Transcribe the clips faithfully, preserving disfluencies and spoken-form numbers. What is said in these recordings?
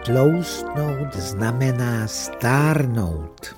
Tloustnout znamená stárnout.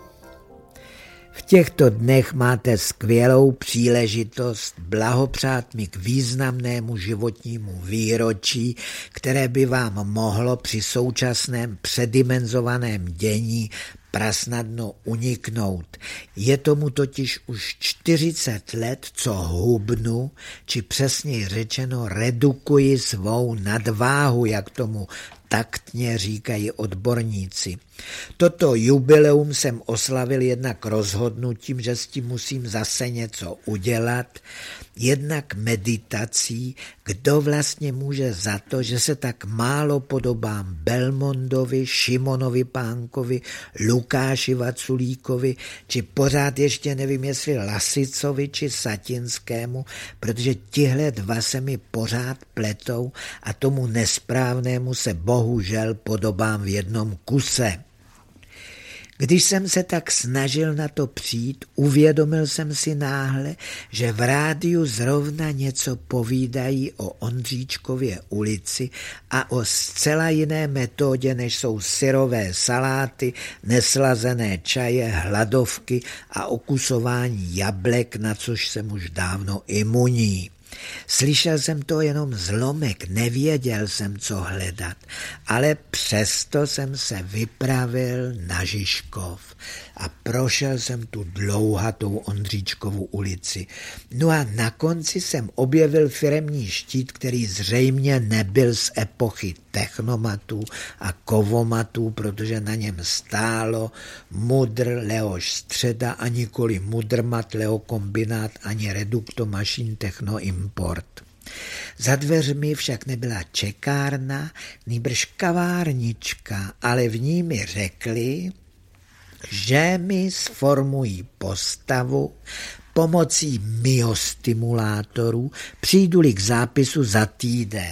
V těchto dnech máte skvělou příležitost blahopřát mi k významnému životnímu výročí, které by vám mohlo při současném předimenzovaném dění prasnadno uniknout. Je tomu totiž už čtyřicet let, co hubnu, či přesněji řečeno redukuji svou nadváhu, jak tomu taktně říkají odborníci. Toto jubileum jsem oslavil jednak rozhodnutím, že s tím musím zase něco udělat, jednak meditací, kdo vlastně může za to, že se tak málo podobám Belmondovi, Šimonovi Pánkovi, Lukáši Vaculíkovi, či pořád ještě nevím, jestli Lasicovi, či Satinskému, protože tihle dva se mi pořád pletou a tomu nesprávnému se bohužel podobám v jednom kuse. Když jsem se tak snažil na to přijít, uvědomil jsem si náhle, že v rádiu zrovna něco povídají o Ondříčkově ulici a o zcela jiné metodě, než jsou syrové saláty, neslazené čaje, hladovky a okusování jablek, na což jsem už dávno imunní. Slyšel jsem to jenom zlomek, nevěděl jsem, co hledat, ale přesto jsem se vypravil na Žižkov a prošel jsem tu dlouhatou Ondříčkovu ulici. No a na konci jsem objevil firemní štít, který zřejmě nebyl z epochy technomatů a kovomatů, protože na něm stálo Mudr Leoš Středa a nikoli Mudrmat Leo Kombinát ani Reduktomašín Techno Import. Za dveřmi však nebyla čekárna, nýbrž kavárnička, ale v ní mi řekli, že mi sformují postavu pomocí myostimulátorů, přijdu-li k zápisu za týden.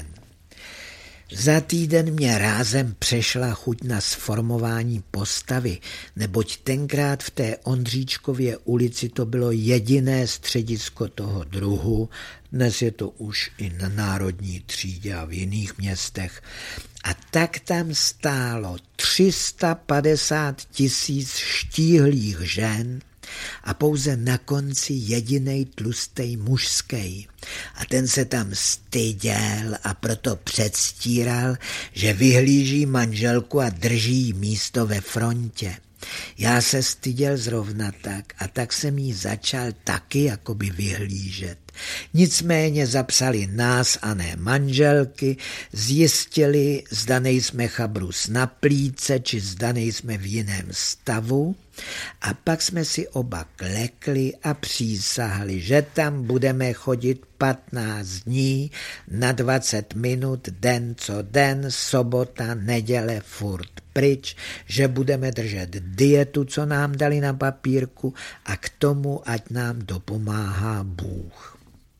Za týden mě rázem přešla chuť na sformování postavy, neboť tenkrát v té Ondříčkově ulici to bylo jediné středisko toho druhu, dnes je to už i na Národní třídě a v jiných městech. A tak tam stálo tři sta padesát tisíc štíhlých žen a pouze na konci jedinej tlustej mužskej. A ten se tam styděl a proto předstíral, že vyhlíží manželku a drží jí místo ve frontě. Já se styděl zrovna tak a tak jsem jí začal taky jakoby vyhlížet. Nicméně zapsali nás a ne manželky, zjistili, zda nejsme chabrus na plíce, či zda nejsme v jiném stavu, a pak jsme si oba klekli a přísahali, že tam budeme chodit patnáct dní na dvacet minut, den co den, sobota, neděle, furt pryč, že budeme držet dietu, co nám dali na papírku, a k tomu ať nám dopomáhá Bůh.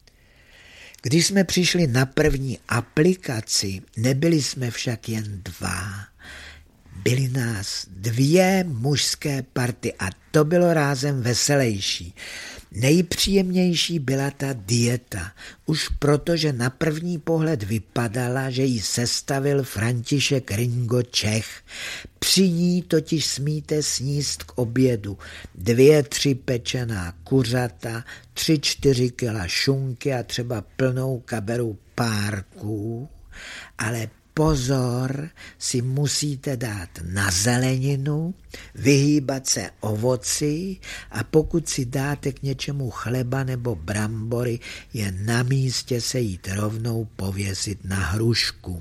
Když jsme přišli na první aplikaci, nebyli jsme však jen dva. Byly nás dvě mužské party a to bylo rázem veselější. Nejpříjemnější byla ta dieta, už protože na první pohled vypadala, že ji sestavil František Ringo Čech. Při ní totiž smíte sníst k obědu dvě, tři pečená kuřata, tři, čtyři kila šunky a třeba plnou kaberu párků, ale pozor, si musíte dát na zeleninu, vyhýbat se ovoci a pokud si dáte k něčemu chleba nebo brambory, je na místě se jít rovnou pověsit na hrušku.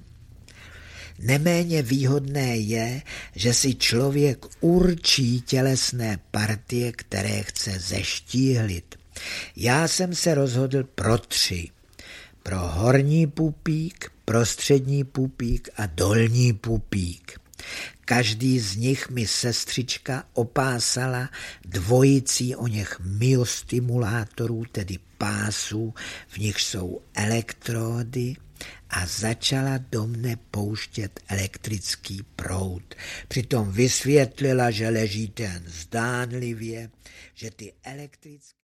Neméně výhodné je, že si člověk určí tělesné partie, které chce zeštíhlit. Já jsem se rozhodl pro tři. Pro horní pupík, prostřední pupík a dolní pupík. Každý z nich mi sestřička opásala dvojicí o něch myostimulátorů, tedy pásů, v nich jsou elektrody, a začala do mne pouštět elektrický proud. Přitom vysvětlila, že ležíte jen zdánlivě, že ty elektrické